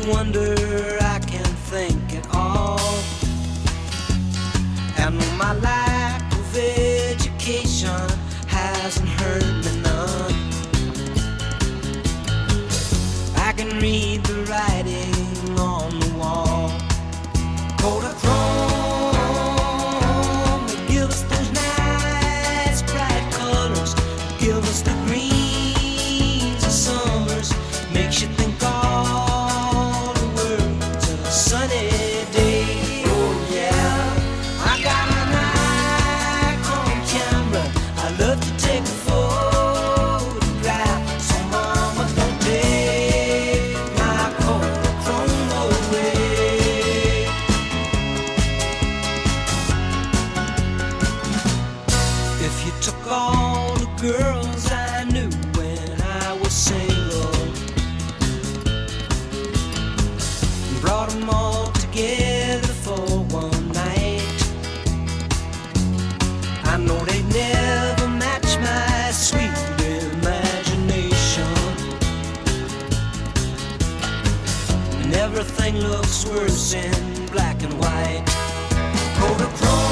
wonder I can think at all. And my lack of education hasn't hurt me none. I can read the writing on the wall. Kodachrome, they give us those nice bright colors, give us the greens of summers, makes you think all the world's a sunny day. Oh yeah, I got a Nikon camera, I love to take a photograph. So mama, don't take my Kodachrome away. If you took all the girls I knew when I was single and brought them all together for one night, I know they'd never match my sweet imagination. And everything looks worse in black and white. Kodachrome